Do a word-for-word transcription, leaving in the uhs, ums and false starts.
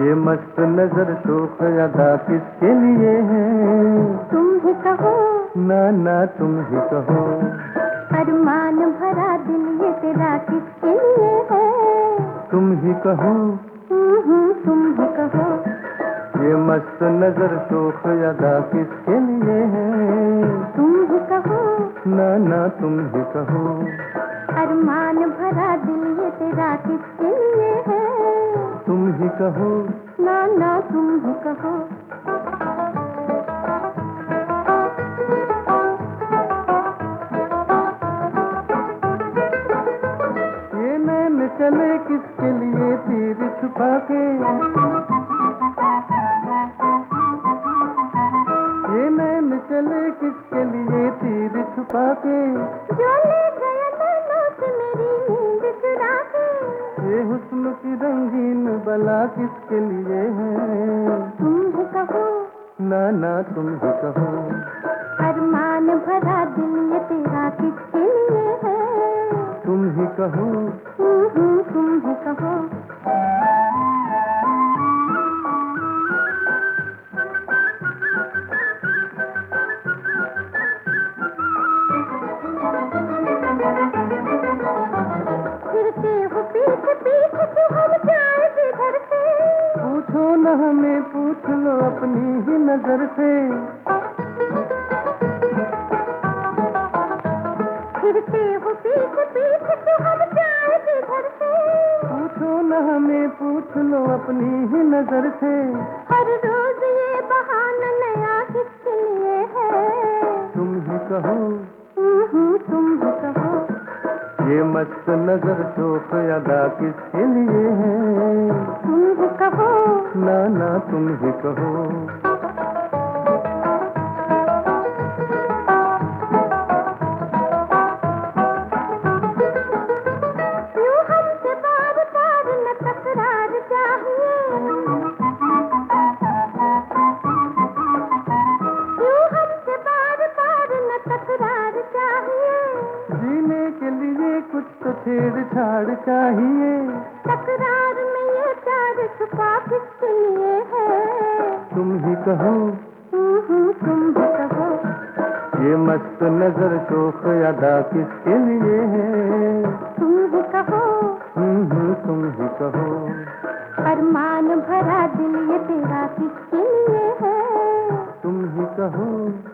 ये मस्त नजर शोख अदा किसके लिए है? तुम ही कहो ना ना तुम ही कहो। अरमान भरा दिल ये तेरा किसके लिए है? तुम ही कहो तुम ही कहो। ये मस्त नजर शोख अदा किसके लिए है? तुम ही कहो ना ना तुम ही कहो। अरमान भरा दिल ये तेरा किसके लिए है? तुम ही कहो ना ना तुम ही कहो। ये नैन चले किसके लिए तीर छुपा के? ये नैन चले किसके लिए तीर छुपा के? जो ले गया नैनों से मेरी नींद चुरा के। ये हुस्न की रंगीन बला किसके लिए है? तुम ही कहो ना ना तुम ही कहो। अरमान भरा दिल ये तेरा किसके लिए है? तुम ही कहो तुम ही कहो। फिरते हो पीछे पीछे तो हम जाए किधर से? पूछो न हमें, पूछ लो अपनी ही नजर से। फिरते हो पीछे पीछे तो हम जाए किधर से? पूछो न हमें, पूछ लो अपनी ही नजर से। हर रोज ये बहाना नया किसके लिए है? तुम ही कहो तुम ही कहो। ये मस्त नजर शोख अदा किसके लिए है? तुम ही कहो ना ना तुम ही कहो। यूं हमसे बार बार न तकरार चाहिए। यूं हमसे बार बार न तकरार चाहिए। जीने के लिए कुछ तो छेड़छाड़ चाहिए। तकरार में ये प्यार छुपा किसके लिए है? तुम ही कहो तुम ही कहो। ये मस्त नजर शोख अदा किसके लिए है? तुम ही कहो हम्म हम्म, तुम ही कहो। अरमान भरा दिल ये तेरा किसके लिए है? तुम ही कहो